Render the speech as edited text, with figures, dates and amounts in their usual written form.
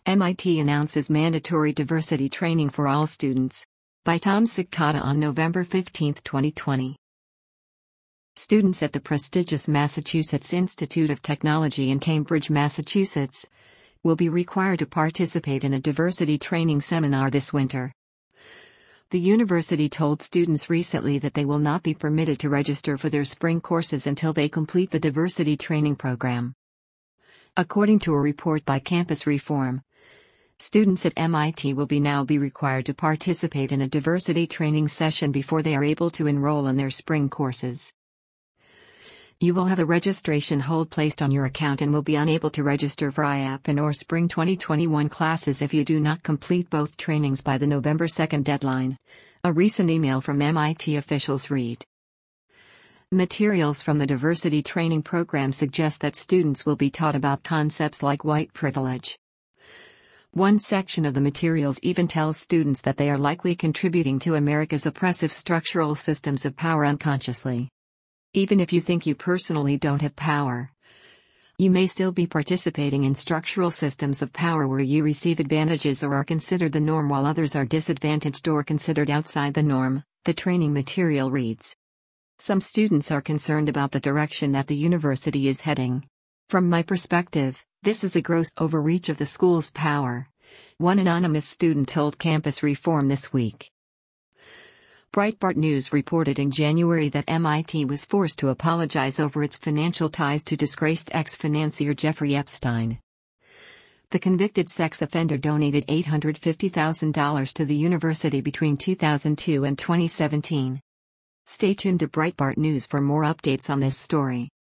MIT announces mandatory diversity training for all students. By Tom Sikata on November 15, 2020. Students at the prestigious Massachusetts Institute of Technology in Cambridge, Massachusetts, will be required to participate in a diversity training seminar this winter. The university told students recently that they will not be permitted to register for their spring courses until they complete the diversity training program. According to a report by Campus Reform, students at MIT will now be required to participate in a diversity training session before they are able to enroll in their spring courses. You will have a registration hold placed on your account and will be unable to register for IAP and/or Spring 2021 classes if you do not complete both trainings by the November 2 deadline, a recent email from MIT officials read. Materials from the diversity training program suggest that students will be taught about concepts like white privilege. One section of the materials even tells students that they are likely contributing to America's oppressive structural systems of power unconsciously. Even if you think you personally don't have power, you may still be participating in structural systems of power where you receive advantages or are considered the norm while others are disadvantaged or considered outside the norm, the training material reads. Some students are concerned about the direction that the university is heading. From my perspective, this is a gross overreach of the school's power, one anonymous student told Campus Reform this week. Breitbart News reported in January that MIT was forced to apologize over its financial ties to disgraced ex-financier Jeffrey Epstein. The convicted sex offender donated $850,000 to the university between 2002 and 2017. Stay tuned to Breitbart News for more updates on this story.